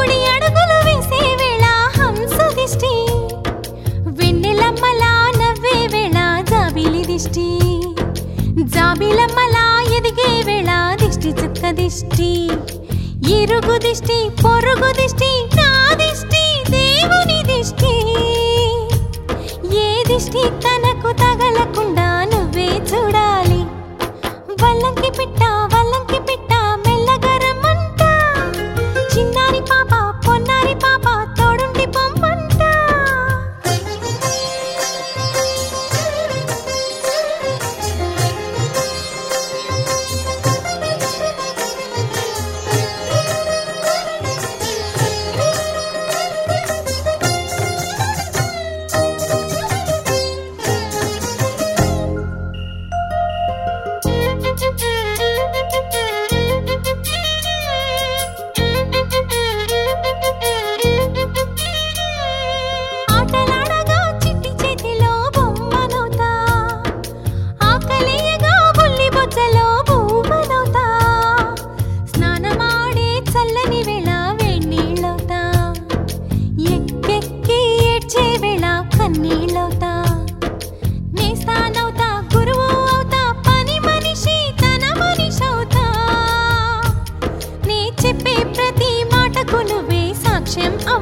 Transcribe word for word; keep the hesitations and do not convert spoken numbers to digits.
కుడి అడుగులు వేసే వేళ హంస దిష్టి, వెన్నెలమ్మలా నవ్వే వేళ జాబిలి దిష్టి, జాబిలమ్మలా ఎదిగే వేళ దిష్టి చుక్క దిష్టి, ఇరుగు దిష్టి పొరుగు దిష్టి నా దిష్టి దేవుని దిష్టి. ఏ దిష్టి తనకు తగలకుండా నువ్వే చూడాలి. వల్లంకి పిట్ట వల్లంకి పిట్ట మెల్లగరమంట, చిన్నారి పాప పొన్నారి పాప తోడుండి పొమ్మంట. ఆటలాడగా చిట్టి చేతిలో బొమ్మనవుతా, ఆకలేయగా బుల్లి బొజ్జలో భూమనవుతా, స్నానమాడే చల్లని వేళ వేణీళ్ళవుతా, ఎక్కెక్కి ఏడ్చే వేళ కన్నీళ్ళవుతా, నేస్తానవుతా గురువు అవుతా పని మనిషి తన మనిషవుతా, నే చెప్పే ప్రతి మాటకు నువ్వే సాక్ష్యం